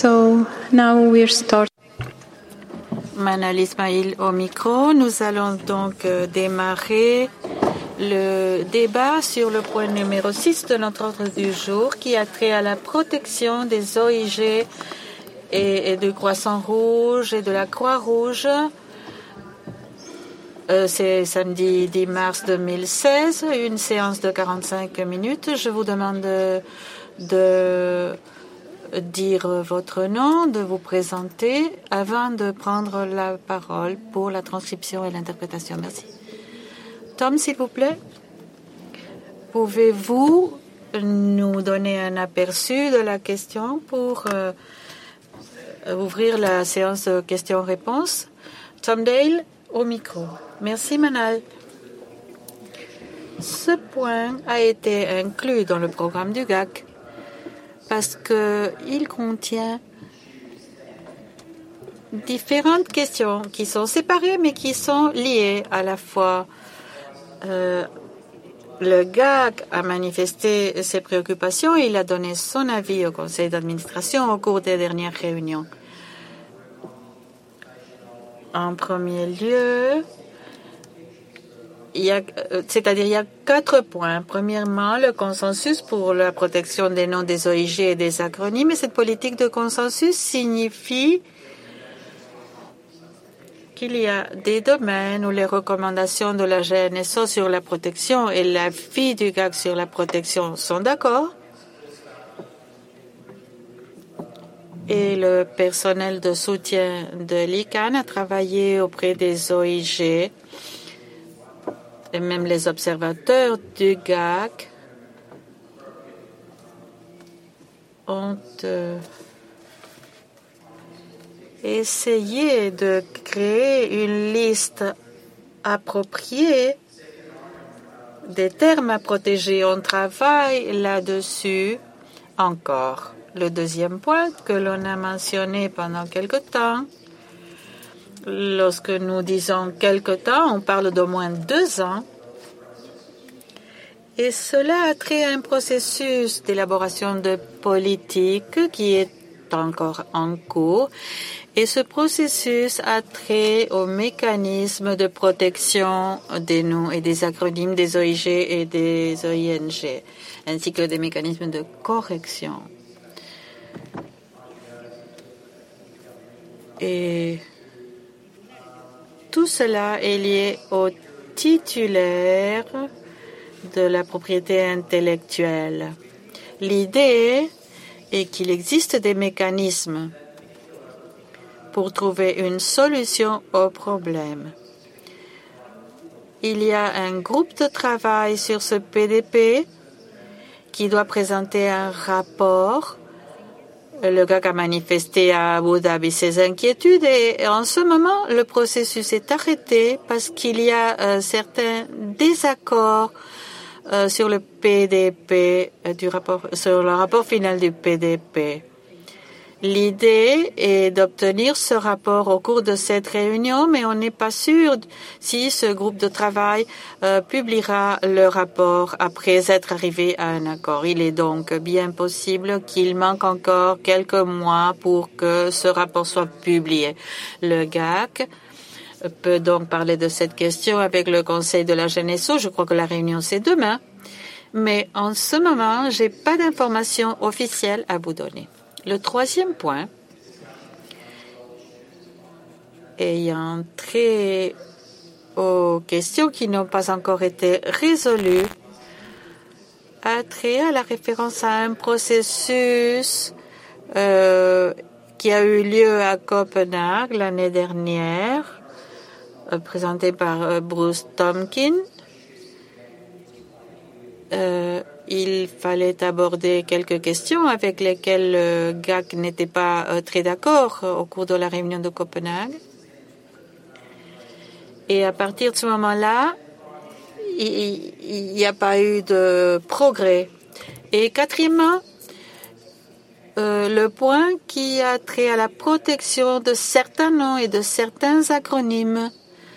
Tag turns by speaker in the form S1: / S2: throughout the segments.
S1: So now we're starting.
S2: Manal Ismail au micro. Nous allons donc démarrer le débat sur le point numéro 6 de notre ordre du jour qui a trait à la protection des OIG et du Croissant Rouge et de la Croix-Rouge. C'est samedi 10 mars 2016, une séance de 45 minutes. Je vous demande de dire votre nom, de vous présenter avant de prendre la parole pour la transcription et l'interprétation. Merci. Tom, s'il vous plaît, pouvez-vous nous donner un aperçu de la question pour ouvrir la séance de questions-réponses? Tom Dale, au micro. Merci, Manal. Ce point a été inclus dans le programme du GAC parce qu'il contient différentes questions qui sont séparées mais qui sont liées à la fois. Le GAC a manifesté ses préoccupations et il a donné son avis au conseil d'administration au cours des dernières réunions. En premier lieu, il y a 4 points. Premièrement, le consensus pour la protection des noms des OIG et des acronymes. Et cette politique de consensus signifie qu'il y a des domaines où les recommandations de la GNSO sur la protection et l'avis du GAC sur la protection sont d'accord. Et le personnel de soutien de l'ICANN a travaillé auprès des OIG et même les observateurs du GAC ont essayé de créer une liste appropriée des termes à protéger. On travaille là-dessus encore. Le deuxième point que l'on a mentionné pendant quelque temps, lorsque nous disons quelque temps, on parle d'au moins 2 ans, et cela a trait à un processus d'élaboration de politique qui est encore en cours, et ce processus a trait aux mécanismes de protection des noms et des acronymes des OIG et des OING, ainsi que des mécanismes de correction. Et tout cela est lié au titulaire de la propriété intellectuelle. L'idée est qu'il existe des mécanismes pour trouver une solution au problème. Il y a un groupe de travail sur ce PDP qui doit présenter un rapport. Le GAC a manifesté à Abu Dhabi ses inquiétudes et en ce moment, le processus est arrêté parce qu'il y a certains désaccords sur le PDP, sur le rapport final du PDP. L'idée est d'obtenir ce rapport au cours de cette réunion, mais on n'est pas sûr si ce groupe de travail publiera le rapport après être arrivé à un accord. Il est donc bien possible qu'il manque encore quelques mois pour que ce rapport soit publié. Le GAC peut donc parler de cette question avec le conseil de la GNSO. Je crois que la réunion c'est demain, mais en ce moment, j'ai pas d'informations officielles à vous donner. Le troisième point, ayant trait aux questions qui n'ont pas encore été résolues, a trait à la référence à un processus qui a eu lieu à Copenhague l'année dernière, présenté par Bruce Tompkins. Il fallait aborder quelques questions avec lesquelles le GAC n'était pas très d'accord au cours de la réunion de Copenhague. Et à partir de ce moment-là, il n'y a pas eu de progrès. Et quatrièmement, le point qui a trait à la protection de certains noms et de certains acronymes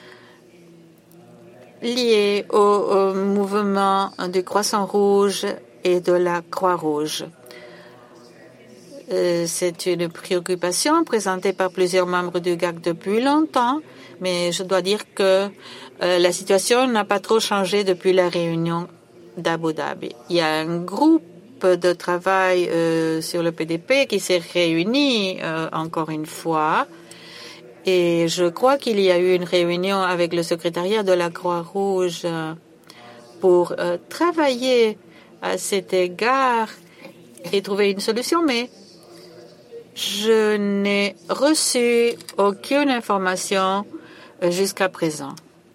S2: liés au mouvement du Croissant Rouge et de la Croix-Rouge. C'est une préoccupation présentée par plusieurs membres du GAC depuis longtemps, mais je dois dire que la situation n'a pas trop changé depuis la réunion d'Abu Dhabi. Il y a un groupe de travail sur le PDP qui s'est réuni encore une fois, et je crois qu'il y a eu une réunion avec le secrétariat de la Croix-Rouge pour travailler à cet égard et trouver une solution, mais je n'ai reçu aucune information jusqu'à présent.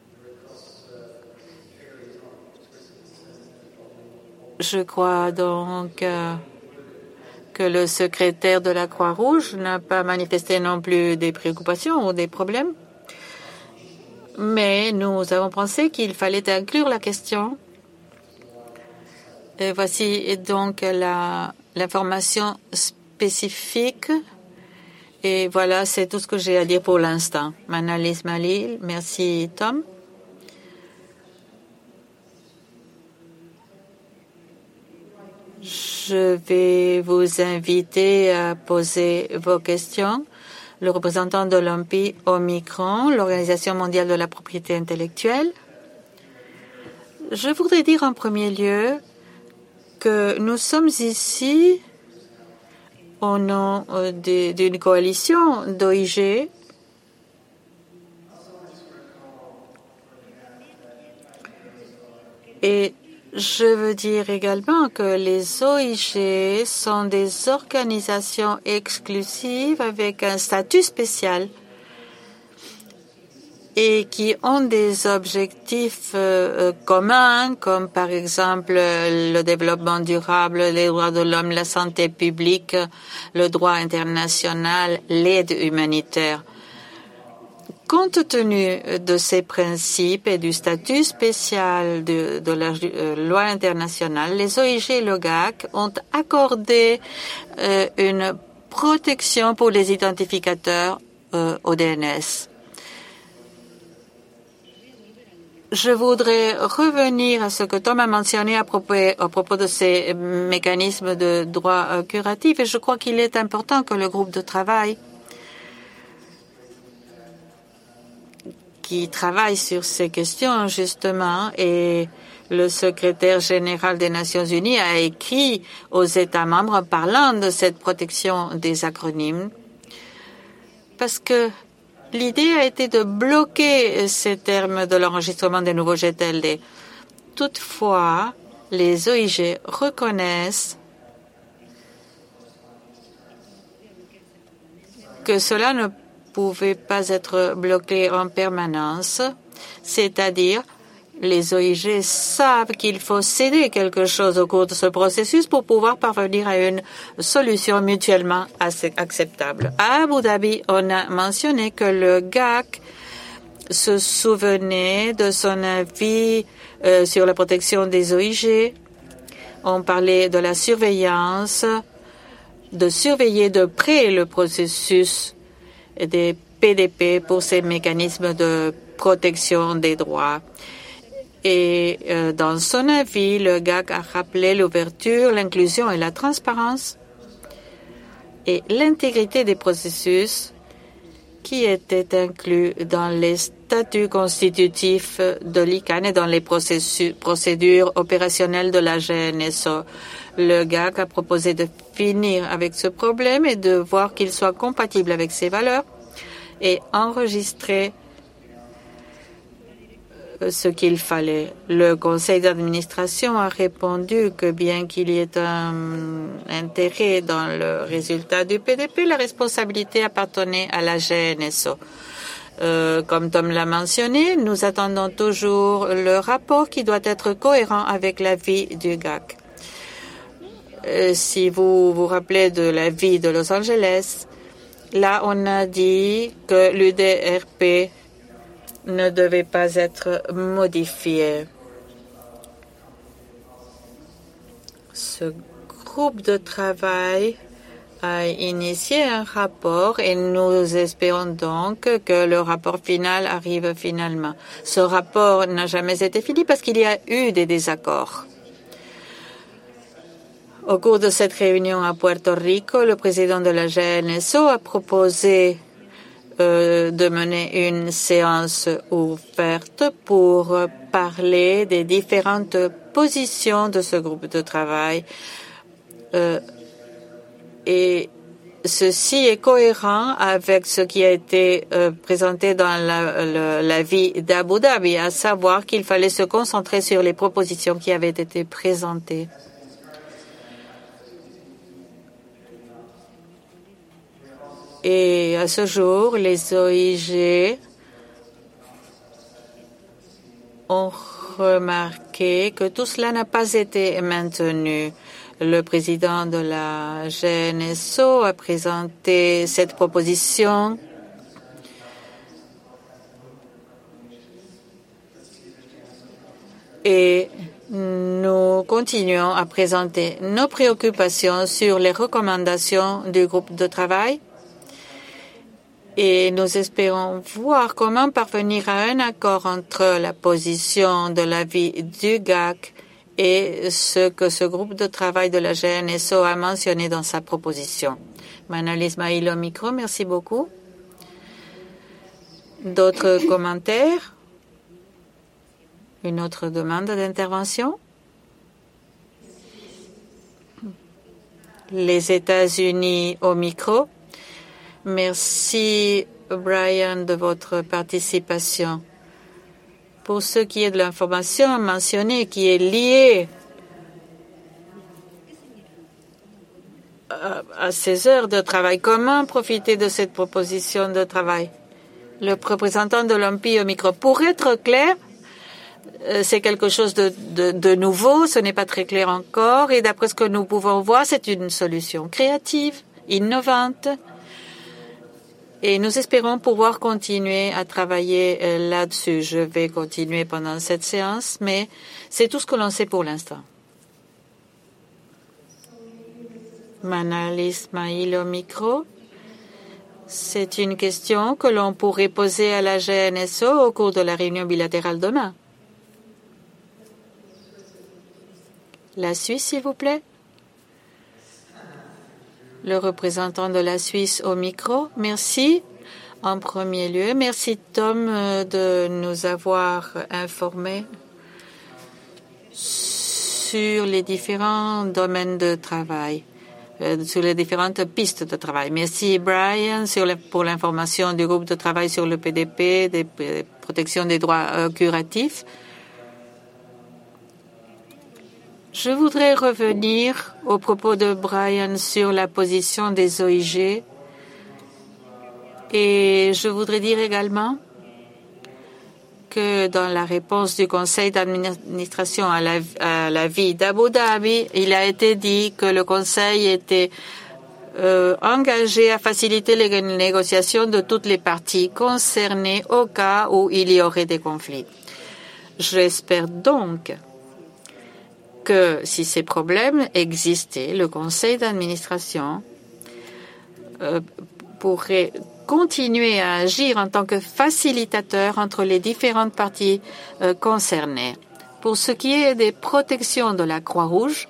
S2: Je crois donc que le secrétaire de la Croix-Rouge n'a pas manifesté non plus des préoccupations ou des problèmes. Mais nous avons pensé qu'il fallait inclure la question. Et voici donc l'information spécifique. Et voilà, c'est tout ce que j'ai à dire pour l'instant. Manal Ismail, merci Tom. Je vais vous inviter à poser vos questions. Le représentant de l'OMPI Omicron, l'Organisation mondiale de la propriété intellectuelle. Je voudrais dire en premier lieu que nous sommes ici au nom d'une coalition d'OIG et je veux dire également que les OIG sont des organisations exclusives avec un statut spécial et qui ont des objectifs communs, comme par exemple le développement durable, les droits de l'homme, la santé publique, le droit international, l'aide humanitaire. Compte tenu de ces principes et du statut spécial de la loi internationale, les OIG et le GAC ont accordé une protection pour les identificateurs au DNS. Je voudrais revenir à ce que Tom a mentionné à propos de ces mécanismes de droit curatif, et je crois qu'il est important que le groupe de travail qui travaille sur ces questions, justement, et le secrétaire général des Nations Unies a écrit aux États membres en parlant de cette protection des acronymes, parce que l'idée a été de bloquer ces termes de l'enregistrement des nouveaux GTLD. Toutefois, les OIG reconnaissent que cela ne pouvait pas être bloqué en permanence, c'est-à-dire les OIG savent qu'il faut céder quelque chose au cours de ce processus pour pouvoir parvenir à une solution mutuellement acceptable. À Abu Dhabi, on a mentionné que le GAC se souvenait de son avis sur la protection des OIG. On parlait de la surveillance, de surveiller de près le processus des PDP pour ces mécanismes de protection des droits. Et dans son avis, le GAC a rappelé l'ouverture, l'inclusion et la transparence et l'intégrité des processus qui étaient inclus dans les statuts constitutifs de l'ICANN et dans les procédures opérationnelles de la GNSO. Le GAC a proposé de finir avec ce problème et de voir qu'il soit compatible avec ses valeurs et enregistrer ce qu'il fallait. Le conseil d'administration a répondu que bien qu'il y ait un intérêt dans le résultat du PDP, la responsabilité appartenait à la GNSO. Comme Tom l'a mentionné, nous attendons toujours le rapport qui doit être cohérent avec l'avis du GAC. Si vous vous rappelez de l'avis de Los Angeles, là on a dit que l'UDRP ne devait pas être modifié. Ce groupe de travail a initié un rapport et nous espérons donc que le rapport final arrive finalement. Ce rapport n'a jamais été fini parce qu'il y a eu des désaccords. Au cours de cette réunion à Puerto Rico, le président de la GNSO a proposé de mener une séance ouverte pour parler des différentes positions de ce groupe de travail. Et ceci est cohérent avec ce qui a été présenté dans l'avis d'Abu Dhabi, à savoir qu'il fallait se concentrer sur les propositions qui avaient été présentées. Et à ce jour, les OIG ont remarqué que tout cela n'a pas été maintenu. Le président de la GNSO a présenté cette proposition et nous continuons à présenter nos préoccupations sur les recommandations du groupe de travail et nous espérons voir comment parvenir à un accord entre la position de l'avis du GAC et ce que ce groupe de travail de la GNSO a mentionné dans sa proposition. Manal Ismail au micro, merci beaucoup. D'autres commentaires? Une autre demande d'intervention? Les États-Unis au micro. Merci, Brian, de votre participation. Pour ce qui est de l'information mentionnée qui est liée à ces heures de travail, comment profiter de cette proposition de travail? Le représentant de l'OMPI au micro. Pour être clair, c'est quelque chose de nouveau, ce n'est pas très clair encore, et d'après ce que nous pouvons voir, c'est une solution créative, innovante, et nous espérons pouvoir continuer à travailler là-dessus. Je vais continuer pendant cette séance, mais c'est tout ce que l'on sait pour l'instant. Manal Ismail au micro. C'est une question que l'on pourrait poser à la GNSO au cours de la réunion bilatérale demain. La Suisse, s'il vous plaît. Le représentant de la Suisse au micro. Merci. En premier lieu, merci Tom de nous avoir informés sur les différents domaines de travail, sur les différentes pistes de travail. Merci Brian pour l'information du groupe de travail sur le PDP, des protections des droits curatifs. Je voudrais revenir au propos de Brian sur la position des OIG et je voudrais dire également que dans la réponse du conseil d'administration à l'avis d'Abu Dhabi, il a été dit que le conseil était engagé à faciliter les négociations de toutes les parties concernées au cas où il y aurait des conflits. J'espère donc que si ces problèmes existaient, le conseil d'administration pourrait continuer à agir en tant que facilitateur entre les différentes parties concernées. Pour ce qui est des protections de la Croix-Rouge,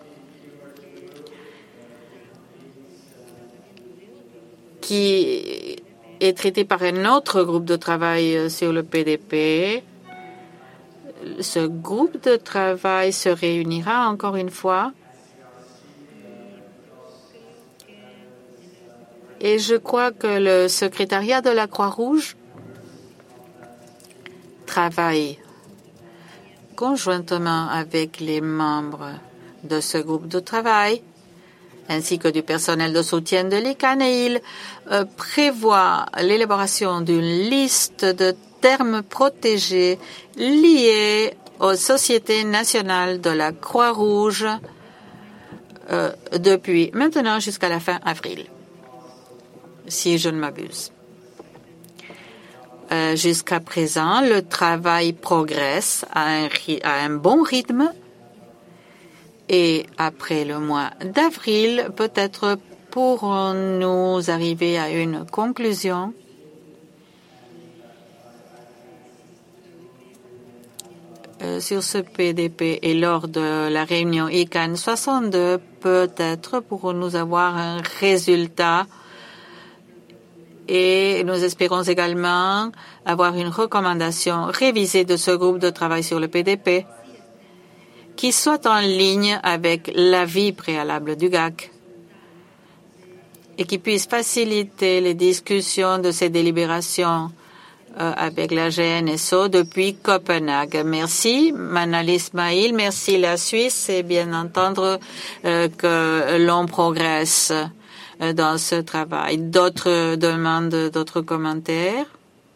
S2: qui est traité par un autre groupe de travail sur le PDP, ce groupe de travail se réunira encore une fois et je crois que le secrétariat de la Croix-Rouge travaille conjointement avec les membres de ce groupe de travail ainsi que du personnel de soutien de l'ICANN et il prévoit l'élaboration d'une liste de termes protégés liés aux sociétés nationales de la Croix-Rouge depuis maintenant jusqu'à la fin avril, si je ne m'abuse. Jusqu'à présent, le travail progresse à un bon rythme et après le mois d'avril, peut-être pourrons-nous arriver à une conclusion sur ce PDP et lors de la réunion ICANN 62, peut-être pourrons-nous avoir un résultat et nous espérons également avoir une recommandation révisée de ce groupe de travail sur le PDP qui soit en ligne avec l'avis préalable du GAC et qui puisse faciliter les discussions de ces délibérations avec la GNSO depuis Copenhague. Merci, Manal Ismail. Merci, la Suisse. C'est bien entendre que l'on progresse dans ce travail. D'autres demandes, d'autres commentaires?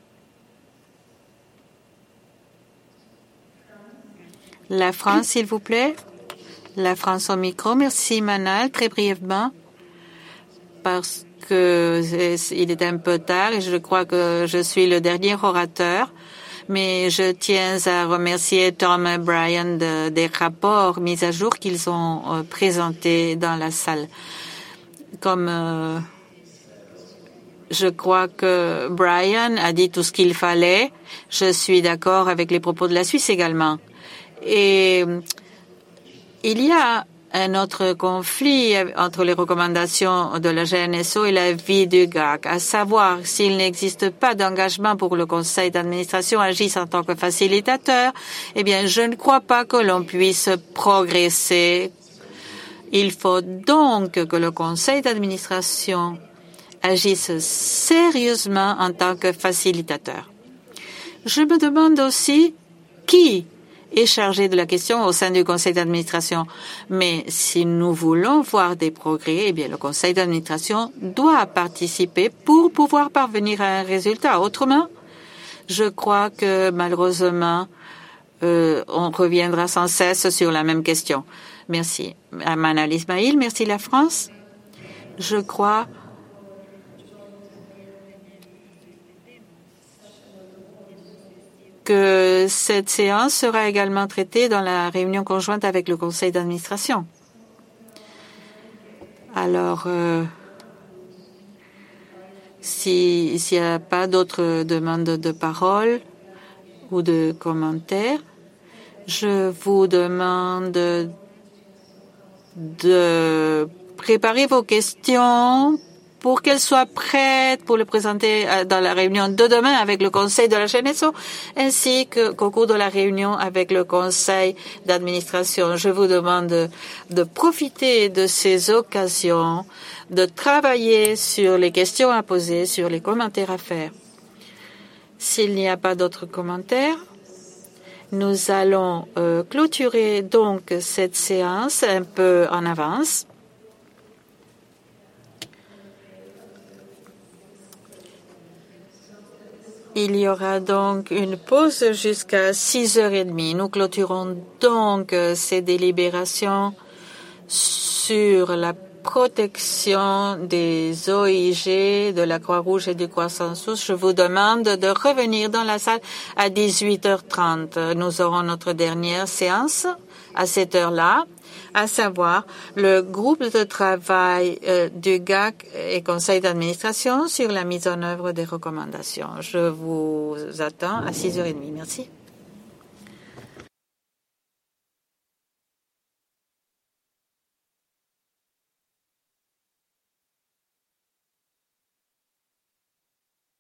S2: La France, s'il vous plaît. La France au micro. Merci, Manal. Très brièvement, parce que il est un peu tard et je crois que je suis le dernier orateur. Mais je tiens à remercier Tom et Brian des rapports mis à jour qu'ils ont présentés dans la salle. Comme je crois que Brian a dit tout ce qu'il fallait, je suis d'accord avec les propos de la Suisse également. Et il y a un autre conflit entre les recommandations de la GNSO et l'avis du GAC, à savoir s'il n'existe pas d'engagement pour le conseil d'administration agisse en tant que facilitateur, eh bien, je ne crois pas que l'on puisse progresser. Il faut donc que le conseil d'administration agisse sérieusement en tant que facilitateur. Je me demande aussi qui est chargé de la question au sein du conseil d'administration. Mais si nous voulons voir des progrès, eh bien, le conseil d'administration doit participer pour pouvoir parvenir à un résultat. Autrement, je crois que malheureusement, on reviendra sans cesse sur la même question. Merci. Manal Ismail, merci la France. Je crois que cette séance sera également traitée dans la réunion conjointe avec le conseil d'administration. Alors, s'il n'y a pas d'autres demandes de parole ou de commentaires, je vous demande de préparer vos questions pour qu'elles soient prêtes pour le présenter dans la réunion de demain avec le conseil de la GNSO, ainsi qu'au cours de la réunion avec le conseil d'administration. Je vous demande de profiter de ces occasions, de travailler sur les questions à poser, sur les commentaires à faire. S'il n'y a pas d'autres commentaires, nous allons clôturer donc cette séance un peu en avance. Il y aura donc une pause jusqu'à 6h30. Nous clôturons donc ces délibérations sur la protection des OIG, de la Croix-Rouge et du Croissant-Sous. Je vous demande de revenir dans la salle à 18h30. Nous aurons notre dernière séance à cette heure-là, à savoir le groupe de travail du GAC et conseil d'administration sur la mise en œuvre des recommandations. Je vous attends à 6h30. Merci.